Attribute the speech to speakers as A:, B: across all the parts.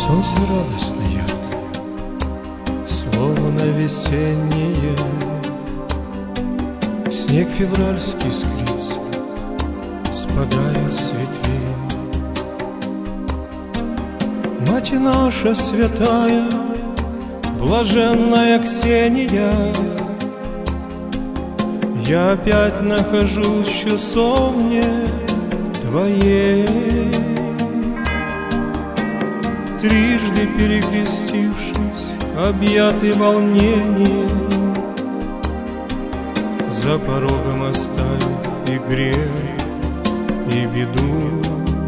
A: Солнце радостно ярко, словно весеннее. Снег февральский искрится, спадая с ветвей. Мать наша святая, блаженная Ксения, я опять нахожусь в часовне твоей. Трижды перекрестившись, объятый волнением, за порогом оставив и грех, и беду,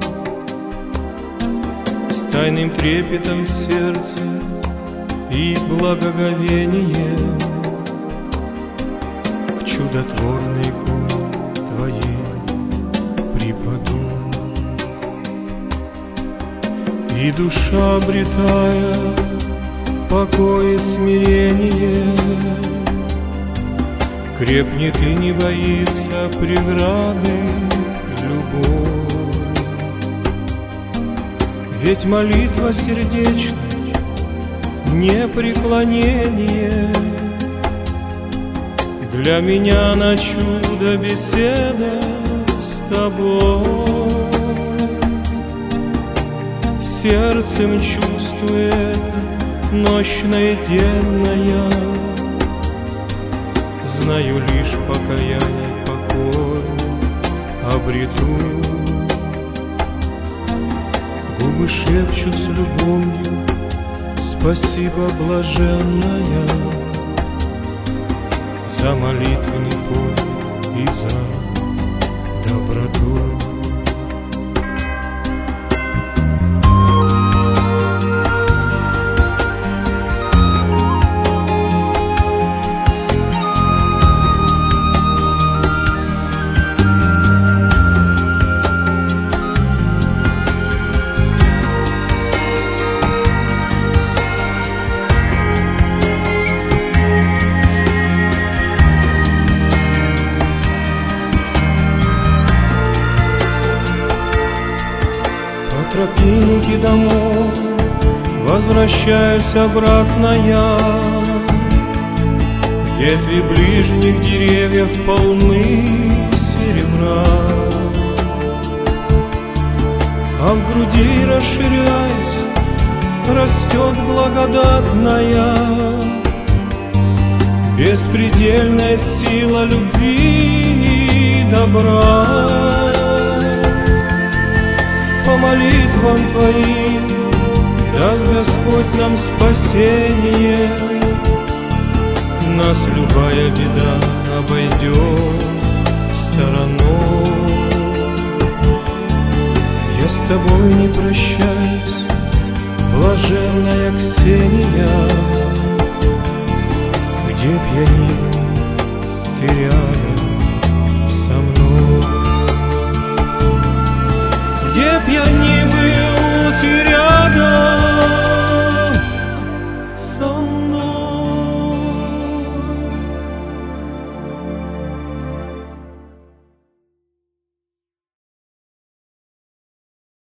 A: с тайным трепетом сердца и благоговением к чудотворной иконе твоей припаду. И душа, обретая покой и смирение, крепнет и не боится преграды любовь. Ведь молитва сердечная, не преклонение, для меня на чудо беседа с тобой. Сердцем чувствуя это ночное и денное, знаю лишь покаяние, покой обрету. Губы шепчут с любовью: спасибо, блаженная, за молитвенный подвиг и за доброту. По тропинке домой возвращаюсь обратно я. Ветви ближних деревьев полны серебра, а в груди, расширяясь, растет благодатная беспредельная сила любви и добра. По молитвам твоим даст Господь нам спасение, нас любая беда обойдет стороной. Я с тобой не прощаюсь, блаженная Ксения, где б я ни был, ты рядом со мной. Где б я ни